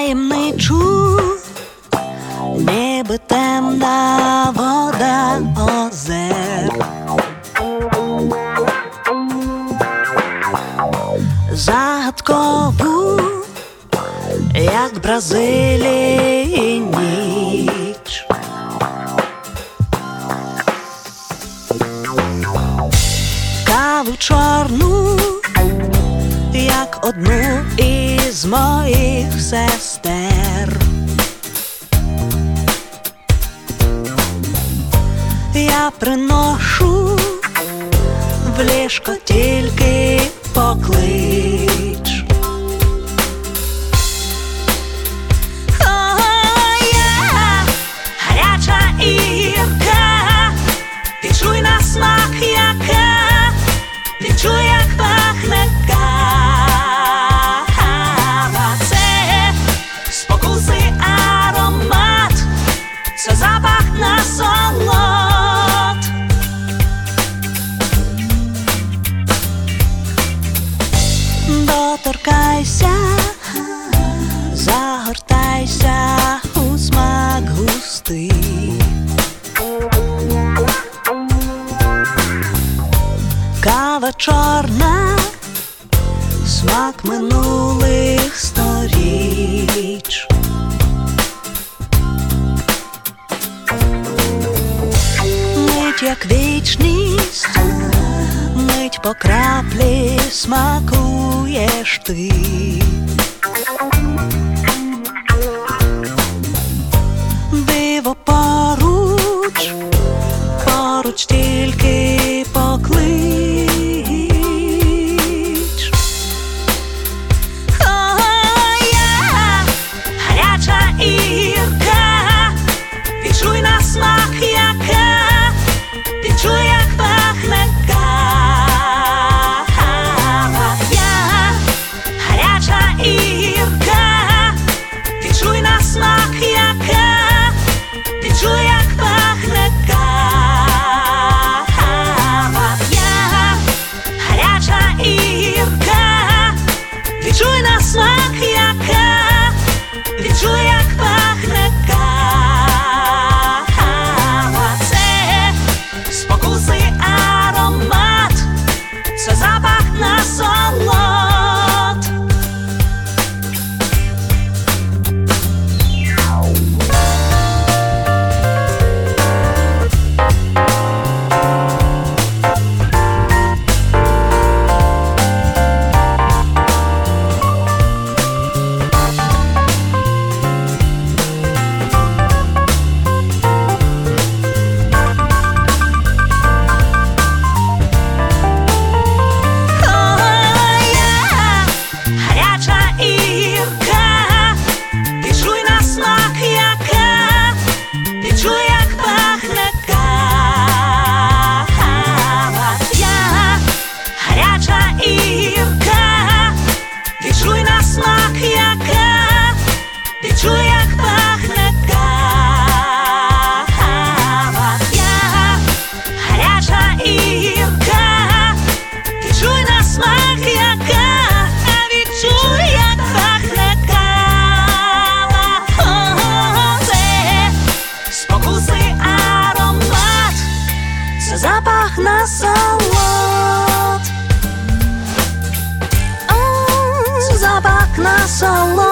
таємничу, ніби темна вода озер. Загадкову, як Бразилії ніч. Каву чорну, як одну із моїх сестер. Я приношу в ліжко тільки поклич. Гаряча Ірка, відчуй на смак яка, відчуй, як пахне кава. Це спокуси аромат, це запах насолод. Доторкайся, загортайся у смак густий. Кава чорна, смак минулих сторіч. Мить як вічність, мить по краплі смакуєш ти. Диво поруч, поруч тільки поклич. Гаряча Ірка, відчуй на смак яка, відчуй, як пахне кава. Гаряча Ірка, відчуй на смак яка, відчуй, як пахне кава. Гаряча Ірка, відчуй на смак яка, відчуй, як пахне кава. Це спокуси аромат, це запах насолод. Відчуй на смак яка, відчуй, як пахне кава. Гаряча Ірка, відчуй на смак яка, відчуй, як пахне кава. Це спокуси аромат, це запах насолод. Запах насолод.